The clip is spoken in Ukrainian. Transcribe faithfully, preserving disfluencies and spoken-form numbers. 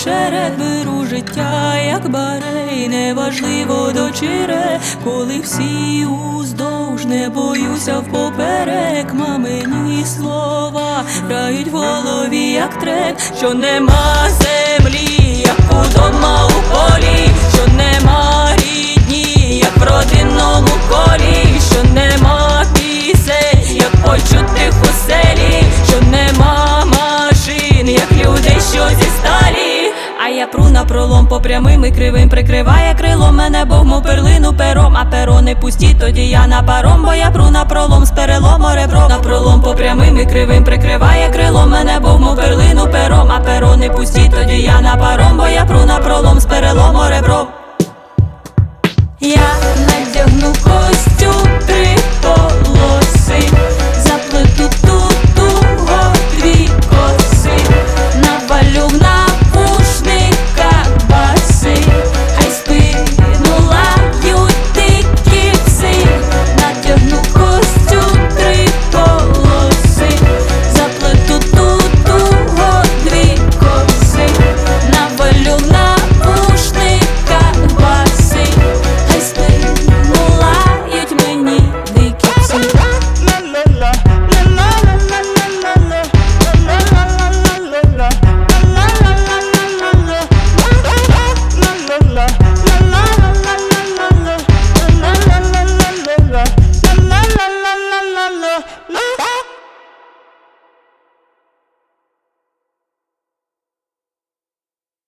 очерет, беру життя, як барей, неважливо до чере, коли всі уздовж, не боюся впоперек. Мамині слова грають в голові, як трек, що нема землі, як удома у полі, що нема рідні, як в родинному колі, що нема пісень, як почутих у селі, що нема машин, як людей, що зі сталі. А я пру на пролом по прямим і кривим, прикриває крилом мене Бог, мов перлину пером, а перо не пусті, тоді я на паром, бо я пру на пролом з перелому ребром. На пролом по прямим і кривим, прикриває крилом мене Бог, мов перлину пером, а перо не пусті, тоді я на паром, бо я пру на пролом з перелому ребром. Я надягну кость